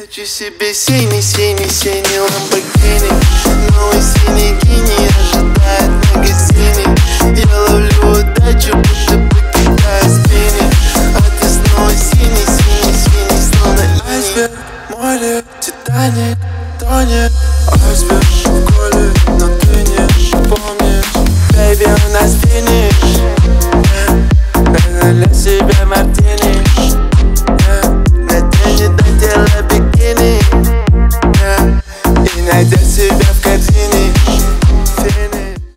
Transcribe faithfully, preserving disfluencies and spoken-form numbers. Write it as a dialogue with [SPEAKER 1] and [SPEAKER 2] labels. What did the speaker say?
[SPEAKER 1] Хочу себе синий, синий, синий ламборгини. Новый синий гини ожидает в магазине. Я ловлю удачу.